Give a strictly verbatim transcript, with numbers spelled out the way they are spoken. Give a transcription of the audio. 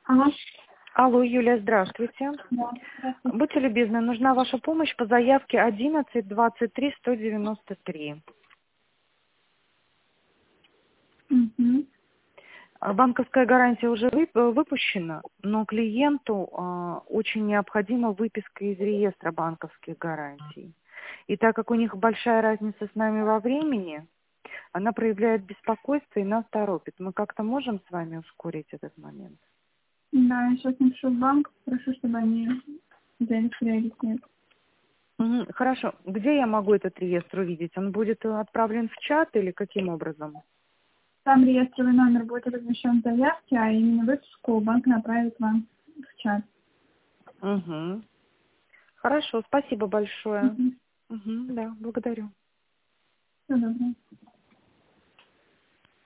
Алло. Алло, Юлия, здравствуйте. Да, здравствуйте. Будьте любезны, нужна ваша помощь по заявке одиннадцать двадцать три сто девяносто три. Мгм. А, Банковская гарантия уже вып- выпущена, но клиенту а, очень необходима выписка из реестра банковских гарантий. И так как у них большая разница с нами во времени, она проявляет беспокойство и нас торопит. Мы как-то можем с вами ускорить этот момент? Да, я сейчас напишу в банк, прошу, чтобы они взяли приоритет. Мгм, хорошо. Где я могу этот реестр увидеть? Он будет э, отправлен в чат или каким образом? Там реестровый номер будет размещен в заявке, а именно выписку банк направит вам в чат. Угу. Хорошо, спасибо большое. Угу. Угу, да, благодарю. Все доброе.